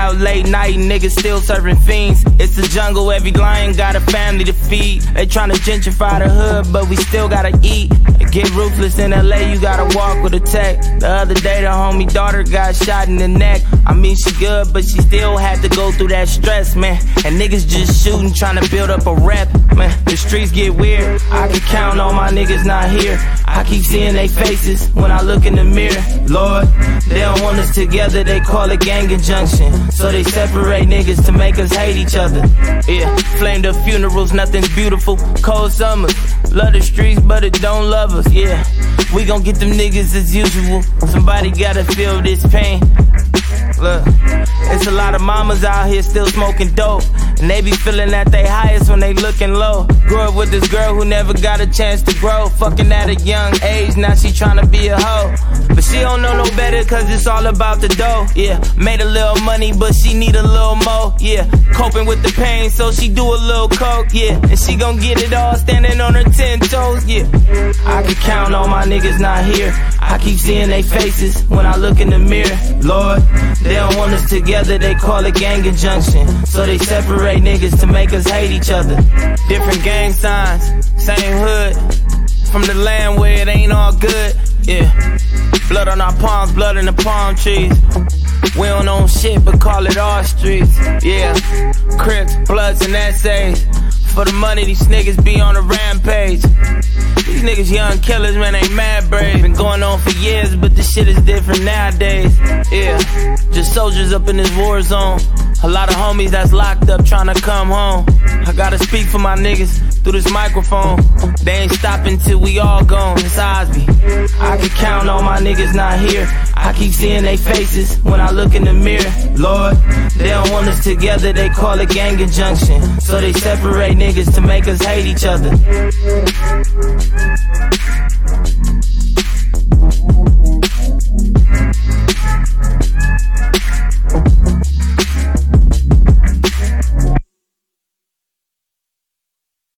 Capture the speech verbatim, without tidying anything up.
out late night, niggas still serving fiends. It's the jungle, every lion got a family to feed. They tryna gentrify the hood, but we still gotta eat. Get ruthless in L A, you gotta walk with a tech. The other day the homie daughter got shot in the neck. I mean she good, but she still had to go through that stress, man. And niggas just shooting, tryna build up a rep, man. The streets get weird, I can count on my niggas not here. I keep seeing they faces when I look in the mirror. Lord, they don't want us together, they call it gang injunction. So they separate niggas to make us hate each other. Yeah, flamed up funerals, nothing's beautiful. Cold summers, love the streets, but it don't love us. Yeah, we gon' get them niggas as usual. Somebody gotta feel this pain. Look, it's a lot of mamas out here still smoking dope, and they be feeling at they highest when they looking low. Grew up with this girl who never got a chance to grow. Fucking at a young age, now she tryna be a hoe. But she don't know no better cause it's all about the dough. Yeah, made a little money but she need a little more. Yeah, coping with the pain so she do a little coke. Yeah, and she gon' get it all standing on her ten toes. Yeah, I can count on my niggas not here. I keep seeing they faces when I look in the mirror. Lord, they don't want us together, they call it gang injunction. So they separate niggas to make us hate each other. Different gang signs, same hood. From the land where it ain't all good. Yeah, blood on our palms, blood in the palm trees. We don't own shit but call it our streets. Yeah, Crips, Bloods and essays. For the money these niggas be on a rampage. These niggas young killers, man, ain't mad brave. Been going on for years, but this shit is different nowadays. Yeah, just soldiers up in this war zone. A lot of homies that's locked up trying to come home. I gotta speak for my niggas through this microphone. They ain't stopping till we all gone. It's Osby. I can count on my niggas not here. I keep seeing they faces when I look in the mirror. Lord, they don't want us together, they call it gang injunction. So they separate niggas to make us hate each other.